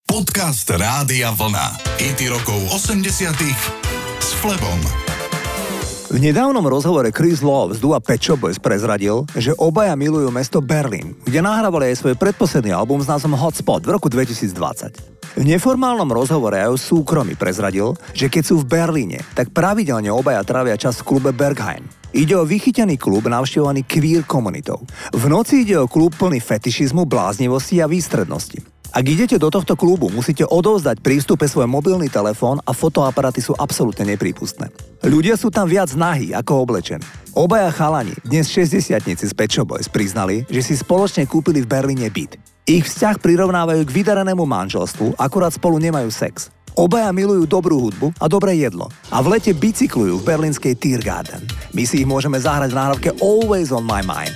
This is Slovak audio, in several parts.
Podcast Rádia Vlna. Hity rokov 80-tych s Flebom. V nedávnom rozhovore Chris Lowe z dua Pet Shop Boys prezradil, že obaja milujú mesto Berlín, kde nahrávali aj svoj predposledný album s názvom Hotspot v roku 2020. V neformálnom rozhovore aj o súkromí prezradil, že keď sú v Berlíne, tak pravidelne obaja trávia čas v klube Berghain. Ide o vychytený klub navštevovaný queer komunitou. V noci ide o klub plný fetišizmu, bláznivosti a výstrednosti. Ak idete do tohto klubu, musíte odovzdať pri vstupe svoj mobilný telefón a fotoaparaty sú absolútne neprípustné. Ľudia sú tam viac nahí ako oblečení. Obaja chalani, dnes 60-tnici z Pet Shop Boys, priznali, že si spoločne kúpili v Berlíne byt. Ich vzťah prirovnávajú k vydarenému manželstvu, akurát spolu nemajú sex. Obaja milujú dobrú hudbu a dobré jedlo. A v lete bicyklujú v berlínskej Tiergarten. My si ich môžeme zahrať v nahrávke Always on my mind.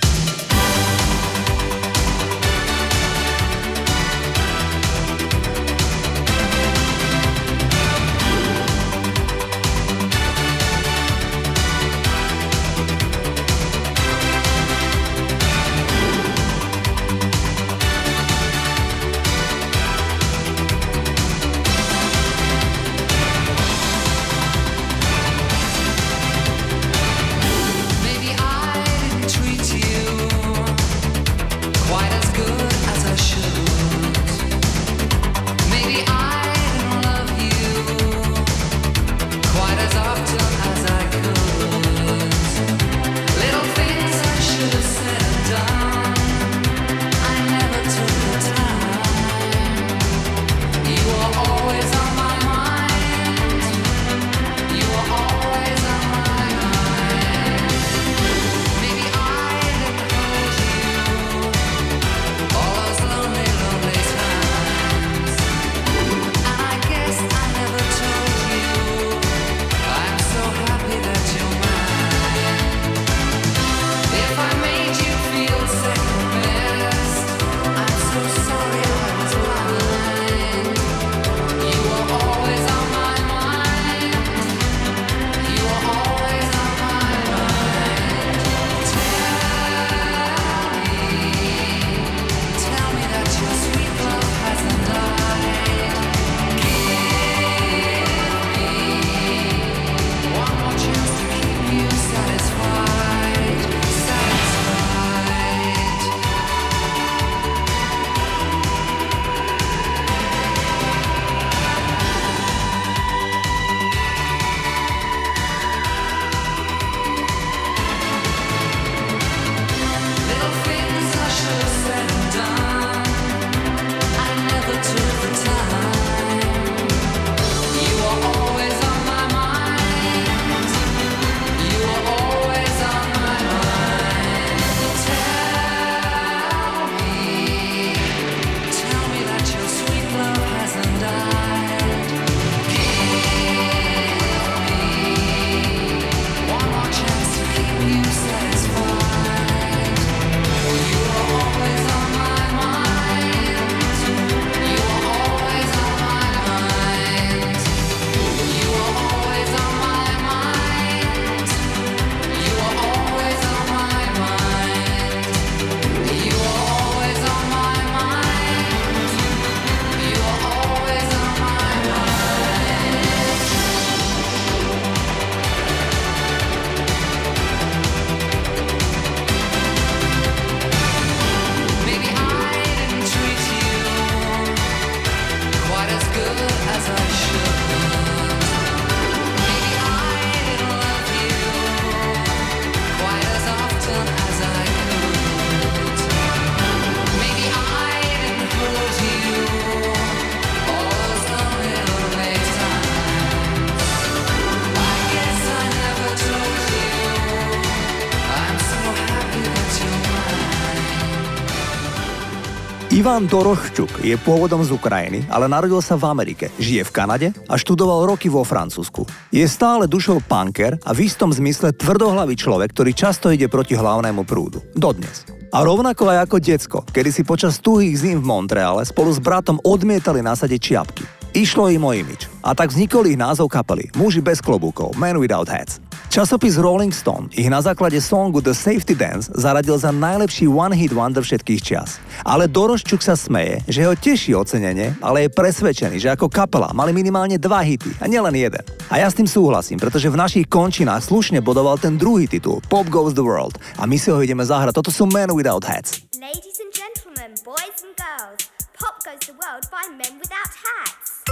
Ivan Doroščuk je pôvodom z Ukrajiny, ale narodil sa v Amerike, žije v Kanade a študoval roky vo Francúzsku. Je stále dušou punker a v istom zmysle tvrdohlavý človek, ktorý často ide proti hlavnému prúdu. Dodnes. A rovnako aj ako decko, kedy si počas tuhých zím v Montreale spolu s bratom odmietali nasadiť čiapky. Išlo im o imič. A tak vznikol ich názov kapely Muži bez klobúkov, Men Without Hats. Časopis Rolling Stone ich na základe songu The Safety Dance zaradil za najlepší one-hit wonder všetkých čias. Ale Doroščuk sa smeje, že ho teší ocenenie, ale je presvedčený, že ako kapela mali minimálne 2 hity a nielen jeden. A ja s tým súhlasím, pretože v našich končinách slušne bodoval ten druhý titul Pop Goes the World a my si ho ideme zahrať. Toto sú Men Without Hats. Ladies and gentlemen, boys and girls, Pop Goes the World by Men Without Hats.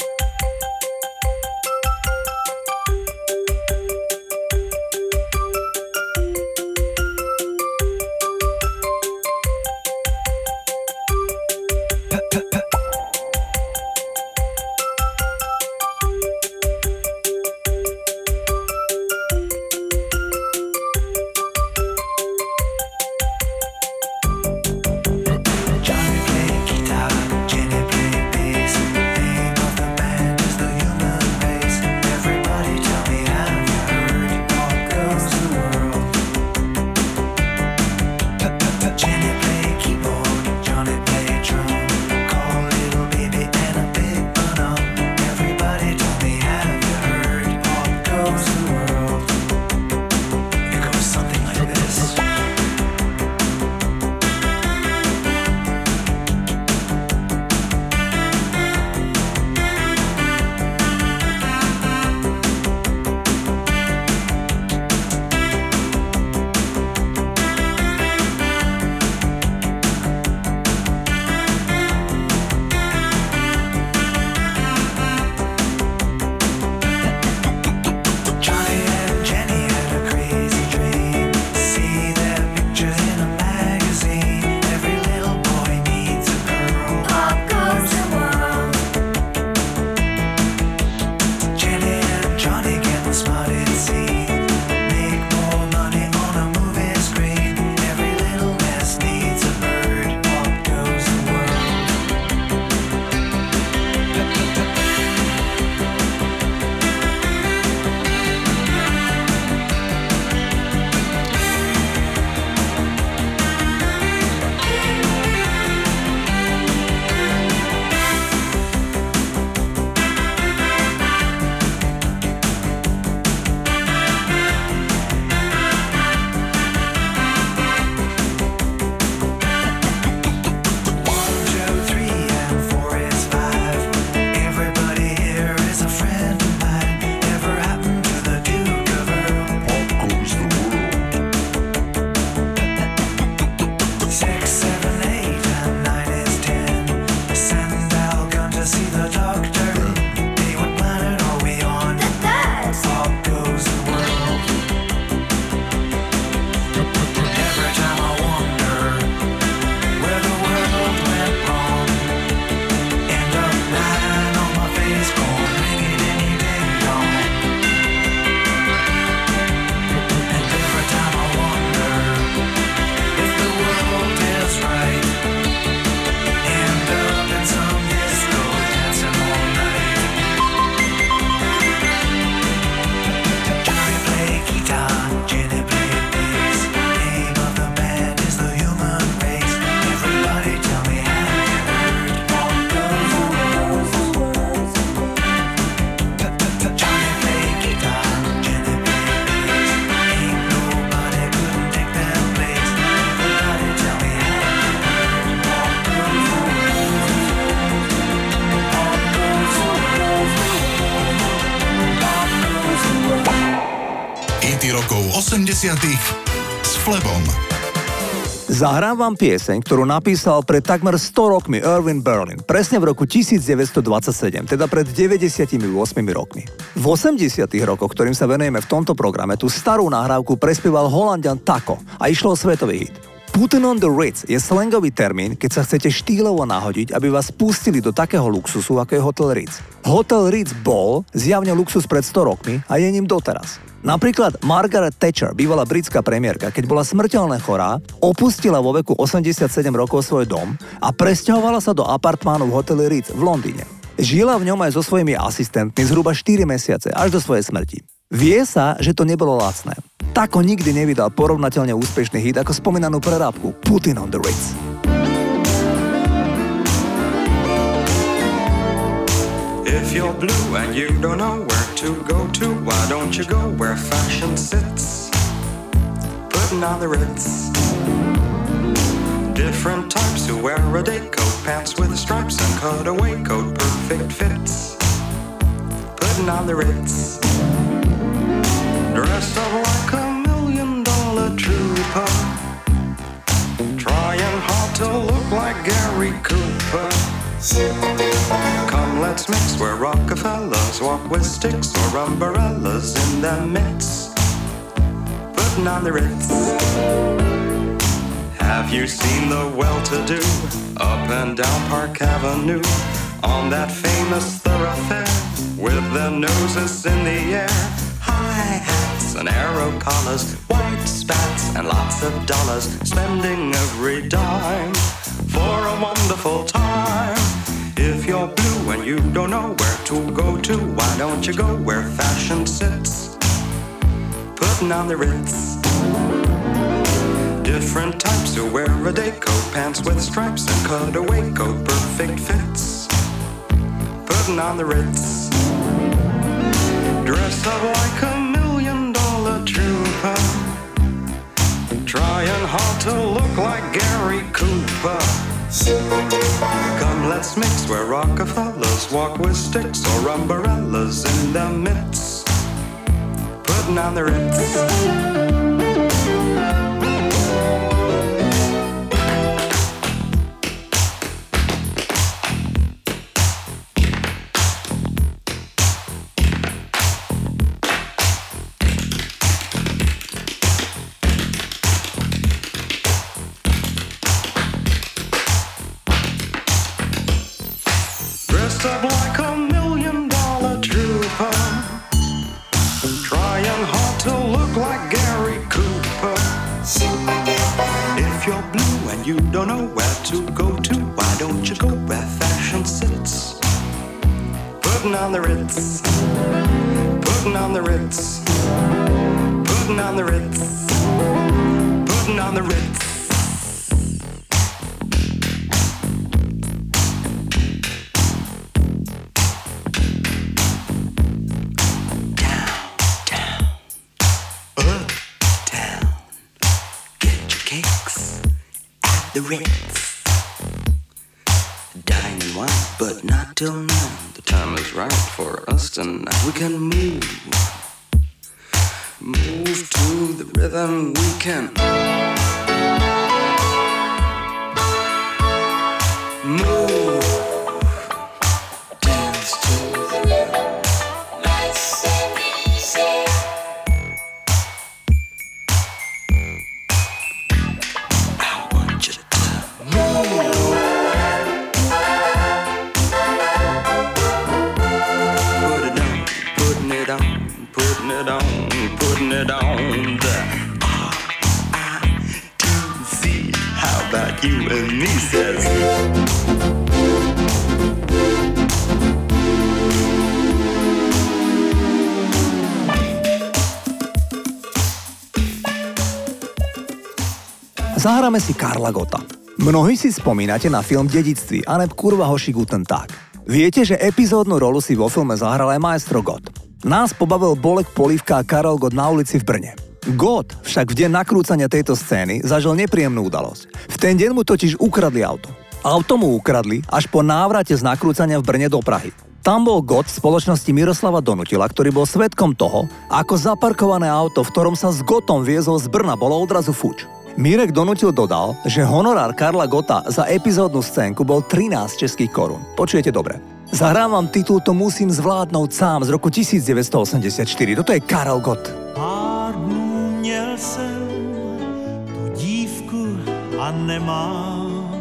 rokov 80. s Flebom. Zahrám vám pieseň, ktorú napísal pred takmer 100 rokmi Irving Berlin, presne v roku 1927, teda pred 98 rokmi. V 80 rokoch, ktorým sa venujeme v tomto programe, tú starú nahrávku prespieval Holanďan Taco a išlo o svetový hit. Putting on the Ritz je slangový termín, keď sa chcete štýlovo nahodiť, aby vás pustili do takého luxusu, ako je Hotel Ritz. Hotel Ritz bol zjavne luxus pred 100 rokmi a je ním doteraz. Napríklad Margaret Thatcher, bývalá britská premiérka, keď bola smrteľne chorá, opustila vo veku 87 rokov svoj dom a presťahovala sa do apartmánu v hoteli Ritz v Londýne. Žila v ňom aj so svojimi asistentmi zhruba 4 mesiace, až do svojej smrti. Vie sa, že to nebolo lacné. Tako nikdy nevydal porovnateľne úspešný hit ako spomínanú prerábku Putting on the Ritz. If you're blue and you don't know where to go to, why don't you go where fashion sits? Putting on the Ritz. Different types who wear a day coat, pants with stripes and cutaway coat, perfect fits. Putting on the Ritz. Dressed up like $1 million trooper, trying hard to look like Gary Cooper. Come, let's mix where Rockefellers walk with sticks or umbrellas in their midst. Putting on the Ritz. Have you seen the well-to-do up and down Park Avenue on that famous thoroughfare with their noses in the air? High hats and arrow collars, white spats and lots of dollars, spending every dime for a wonderful time. If you're blue and you don't know where to go to, why don't you go where fashion sits? Putting on the Ritz. Different types who wear a day coat, pants with stripes and cutaway coat, perfect fits. Putting on the Ritz. Dressed up like $1 million trooper, trying hard to look like Gary Cooper. Come, let's mix where Rockefellers walk with sticks or umbrellas in their midst. Putting on the Ritz. Up like $1 million trooper, trying hard to look like Gary Cooper. If you're blue and you don't know where to go to, why don't you go where fashion sits? Putting on the Ritz. Putting on the Ritz. Putting on the Ritz. Putting on the Ritz. The Ritz. Dining wine, but not till now. The time is right for us tonight. We can move to the rhythm. We can move, dance to the rhythm. Nice and easy. Putting it on the R-I-T-Z. How about you and me, says Zahráme si Karla Gotta. Mnohí si spomínate na film Dedičství aneb Kurva hoši guten Tag. Viete, že epizódnu rolu si vo filme zahral aj maestro Gott. Nás pobavil Bolek Polívka a Karel Gott na ulici v Brne. Gott však v deň nakrúcania tejto scény zažil nepríjemnú udalosť. V ten deň mu totiž ukradli auto. Auto mu ukradli až po návrate z nakrúcania v Brne do Prahy. Tam bol Gott v spoločnosti Miroslava Donutila, ktorý bol svedkom toho, ako zaparkované auto, v ktorom sa s Gottom viezol z Brna, bolo odrazu fuč. Mirek Donutil dodal, že honorár Karla Gotta za epizódnu scénku bol 13 českých korún. Počujete dobre. Zahrám vám titul To musím zvládnout sám z roku 1984. Toto je Karel Gott. Pár dnů měl jsem tu dívku a nemám.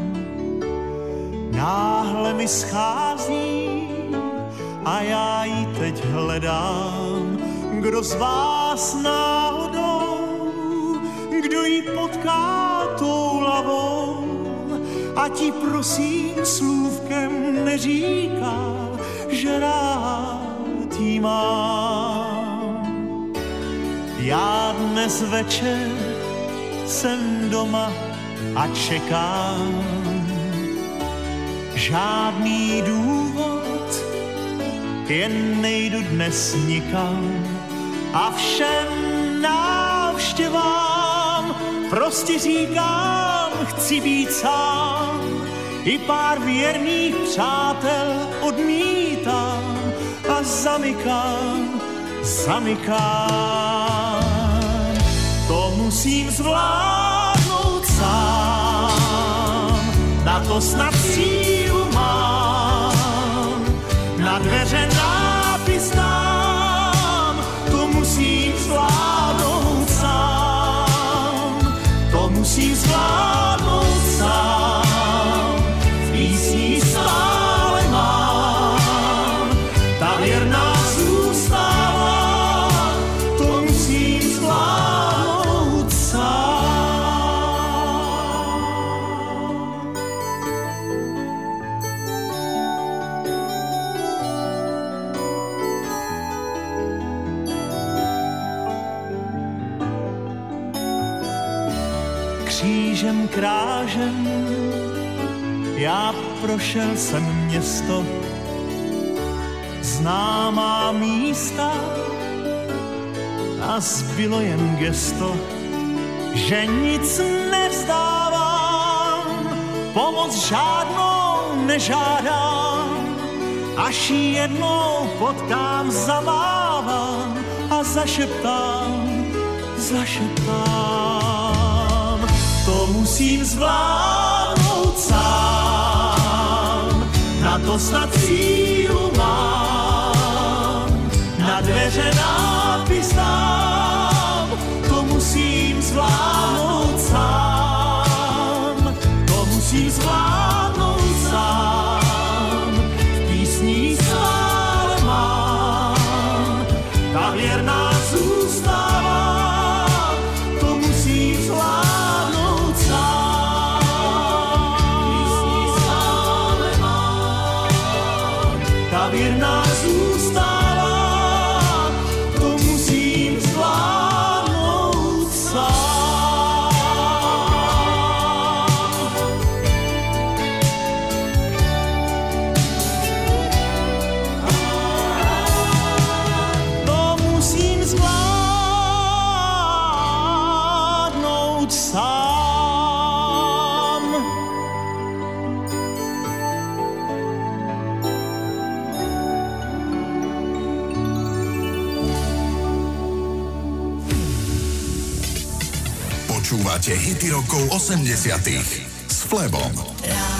Náhle mi schází a já ji teď hledám. Kdo z vás náhodou, kdo ji potká tou lavou, a ti prosím slůvkem neříká, že rád jí mám. Já dnes večer jsem doma a čekám. Žádný důvod jen nejdu dnes nikam a všem návštěvám prostě říkám, chci být sám. I pár věrných přátel odmítám a zamykám. To musím zvládnout sám, na to snad sílu mám, na dveře nápis dám, to musím zvládnout sám, to musím zvládnout sám, v písni stále mám, ta věrná zůstává, to musím zvládnout sám. Křížem krážem já prošel jsem město, známá místa a zbylo jen gesto, že nic nevzdávám, pomoc žádnou nežádám, až ji jednou potkám, zamávám a zašeptám. To musím zvládnout sám, na to snad sílu mám, na dveře nápis dám, to musím zvládnout sám, to musím zvládnout sám, v písních stále mám, ta věrná zůstává, to musím zvládnout sám, v písních stále mám, ta věrná zůstává, to musím zvládnout sám. To musím zvládnout sám. Počúvate hity rokov 80 s Flebom.